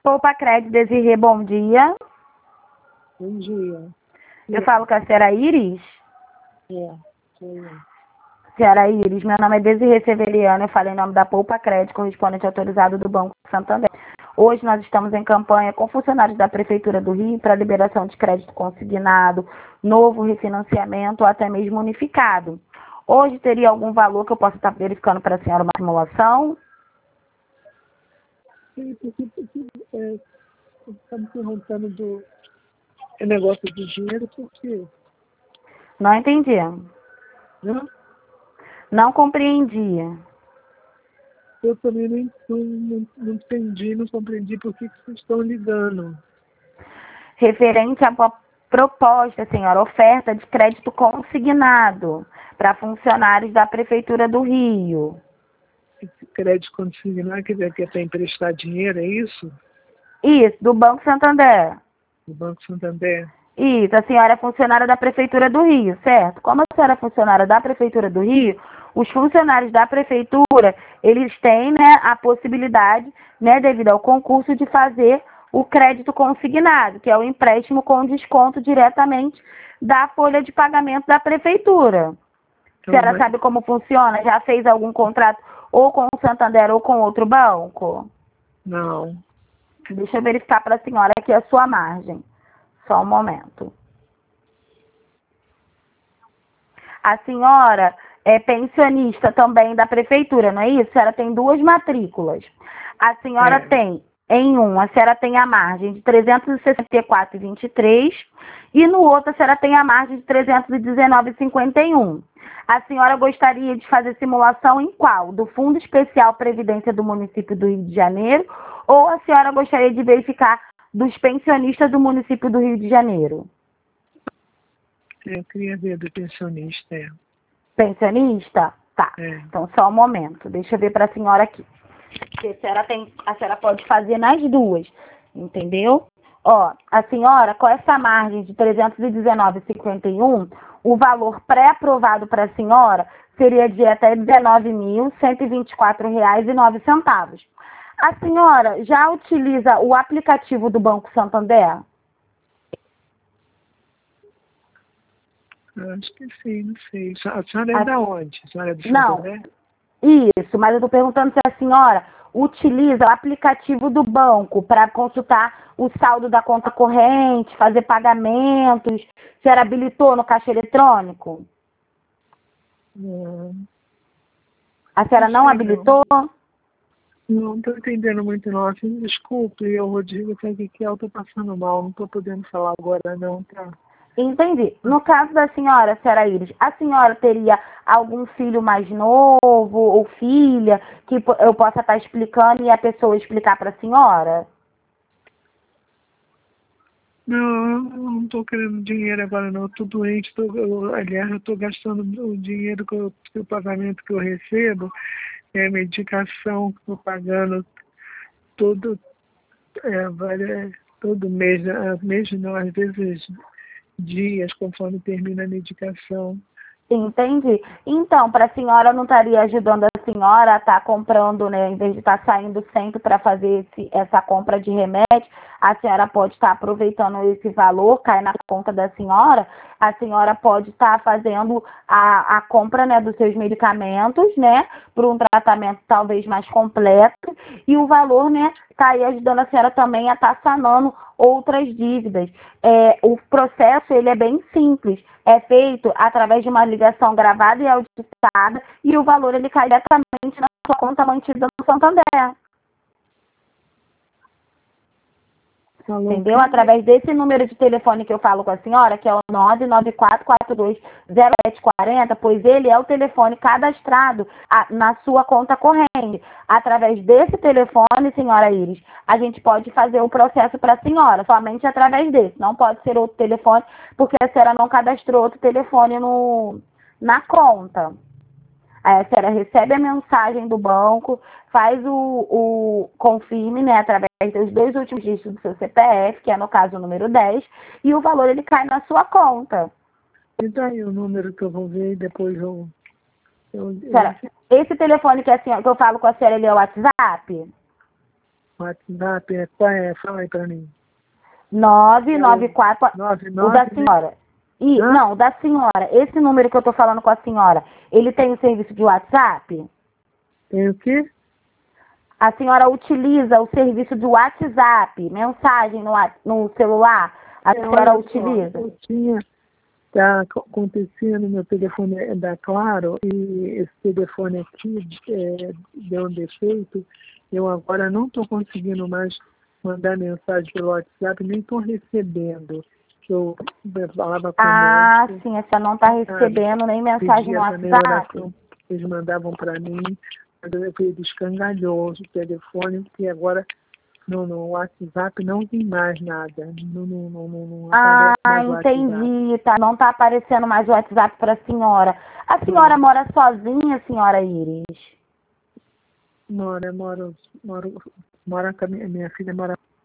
Poupa Crédito, Desirê, bom dia. Bom dia. Eu falo com a senhora Iris? Sou eu. Senhora Iris, meu nome é Desirê Severiano, eu falo em nome da Poupa Crédito, correspondente autorizado do Banco Santander. Hoje nós estamos em campanha com funcionários da Prefeitura do Rio para liberação de crédito consignado, novo refinanciamento ou até mesmo unificado. Hoje teria algum valor que eu possa estar verificando para a senhora uma simulação? Sim, porque está me perguntando do negócio de dinheiro, por quê? Não entendi. Né? Não compreendi. Eu também não entendi, não compreendi por que vocês estão ligando. Referente à proposta, senhora, oferta de crédito consignado para funcionários da Prefeitura do Rio. Esse crédito consignado que é para emprestar dinheiro, é isso? Isso, do Banco Santander. Do Banco Santander? Isso, a senhora é funcionária da Prefeitura do Rio, certo? Como a senhora é funcionária da Prefeitura do Rio, os funcionários da Prefeitura, eles têm, né, a possibilidade, né, devido ao concurso, de fazer o crédito consignado, que é o empréstimo com desconto diretamente da folha de pagamento da Prefeitura. A senhora sabe como funciona? Já fez algum contrato ou com o Santander ou com outro banco? Não. Deixa eu verificar para a senhora aqui a sua margem. Só um momento. A senhora é pensionista também da Prefeitura, não é isso? A senhora tem duas matrículas. A senhora tem, a senhora tem a margem de 364,23 e no outro a senhora tem a margem de 319,51. A senhora gostaria de fazer simulação em qual? Do Fundo Especial Previdência do município do Rio de Janeiro ou a senhora gostaria de verificar dos pensionistas do município do Rio de Janeiro? Eu queria ver do pensionista. Pensionista? Tá. Então, só um momento. Deixa eu ver para a senhora aqui. Porque a senhora pode fazer nas duas, entendeu? Ó, a senhora, com essa margem de 319,51, o valor pré-aprovado para a senhora seria de até R$ 19.124,09. A senhora já utiliza o aplicativo do Banco Santander? Acho que sim, não sei. A senhora é da onde? A senhora é do Santander? Isso, mas eu estou perguntando se a senhora utiliza o aplicativo do banco para consultar o saldo da conta corrente, fazer pagamentos. A senhora habilitou no caixa eletrônico? Não. A senhora não habilitou? Não estou entendendo muito, não. Assim, desculpe, eu, Rodrigo, sabe que eu estou passando mal, não estou podendo falar agora, não, tá? Entendi. No caso da senhora Iris, a senhora teria algum filho mais novo ou filha que eu possa estar explicando e a pessoa explicar para a senhora? Não, eu não estou querendo dinheiro agora, não. Eu estou doente, aliás, eu estou gastando o dinheiro o pagamento que eu recebo, medicação que estou pagando todo, todo mês, mês não, às vezes dias, conforme termina a medicação. Entendi. Então, para a senhora, não estaria ajudando a senhora a estar comprando, né? Em vez de estar saindo sempre para fazer essa compra de remédio, a senhora pode estar aproveitando esse valor, cai na conta da senhora, a senhora pode estar fazendo a compra, né, dos seus medicamentos, né? Por um tratamento talvez mais completo, e o valor, né, está aí ajudando a senhora também a estar sanando outras dívidas. O processo, ele é bem simples. É feito através de uma ligação gravada e auditada e o valor ele cai diretamente na sua conta mantida no Santander. Entendeu? Através desse número de telefone que eu falo com a senhora, que é o 994420740, pois ele é o telefone cadastrado na sua conta corrente. Através desse telefone, senhora Iris, a gente pode fazer o processo para a senhora, somente através desse. Não pode ser outro telefone, porque a senhora não cadastrou outro telefone na conta. Aí a senhora recebe a mensagem do banco, faz o confirme, né, através dos dois últimos dígitos do seu CPF, que é no caso o número 10, e o valor ele cai na sua conta. E daí o número que eu vou ver e depois Senhora, esse telefone que eu falo com a senhora, ele é o WhatsApp? WhatsApp, qual é? Fala aí para mim. 994, o da 99, né? senhora. Não, o da senhora. Esse número que eu tô falando com a senhora, ele tem o serviço de WhatsApp? Tem o quê? A senhora utiliza o serviço de WhatsApp, mensagem no celular? A senhora Olha só, utiliza? eu tinha, tá acontecendo, meu telefone é da Claro, e esse telefone aqui deu um defeito. Eu agora não estou conseguindo mais mandar mensagem pelo WhatsApp, nem estou recebendo. Que eu falava com o médico, Sim, a senhora não está sabe? recebendo nem mensagem no Pedia também WhatsApp? oração, eles mandavam para mim, mas ele escangalhou o telefone, porque agora no WhatsApp não tem mais nada. Não aparece mais o WhatsApp. Entendi, tá. Não está aparecendo mais o WhatsApp para a senhora. A senhora Não. mora sozinha, senhora Iris? Mora com a minha filha, mora